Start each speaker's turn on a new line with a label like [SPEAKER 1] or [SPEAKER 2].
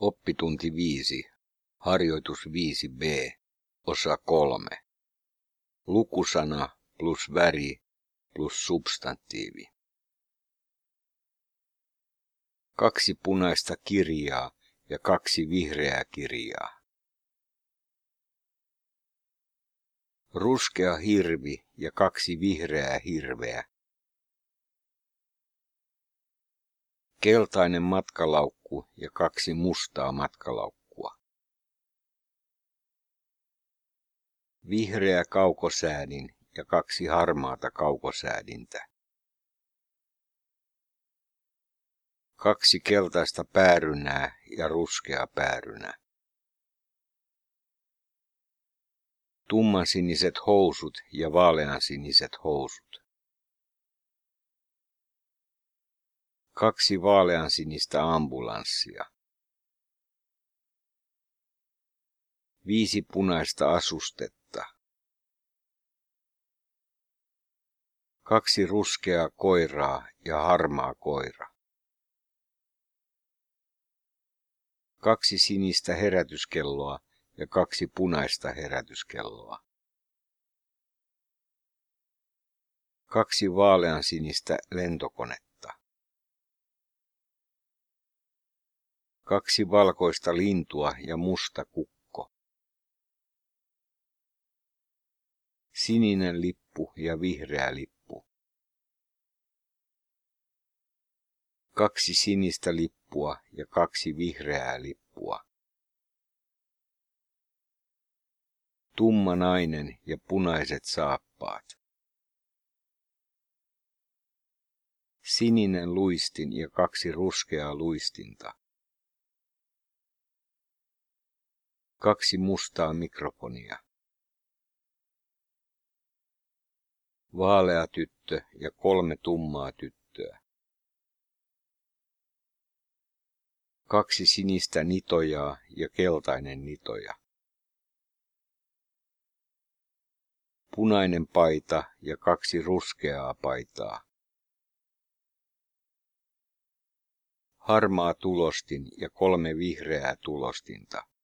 [SPEAKER 1] Oppitunti 5, harjoitus 5b, osa 3. Lukusana plus väri plus substantiivi. 2 punaista kirjaa ja 2 vihreää kirjaa. Ruskea hirvi ja 2 vihreää hirveä. Keltainen matkalaukku ja 2 mustaa matkalaukkua. Vihreä kaukosäädin ja 2 harmaata kaukosäädintä. 2 keltaista päärynää ja ruskea päärynä. Tummansiniset housut ja vaaleansiniset housut. 2 vaaleansinistä ambulanssia. 5 punaista asustetta. 2 ruskeaa koiraa ja harmaa koira. 2 sinistä herätyskelloa ja 2 punaista herätyskelloa. 2 vaaleansinistä lentokonetta. 2 valkoista lintua ja musta kukko. Sininen lippu ja vihreä lippu. 2 sinistä lippua ja 2 vihreää lippua. Tumma nainen ja punaiset saappaat. Sininen luistin ja 2 ruskeaa luistinta. 2 mustaa mikrofonia. Vaalea tyttö ja 3 tummaa tyttöä. 2 sinistä nitojaa ja keltainen nitoja. Punainen paita ja 2 ruskeaa paitaa. Harmaa tulostin ja 3 vihreää tulostinta.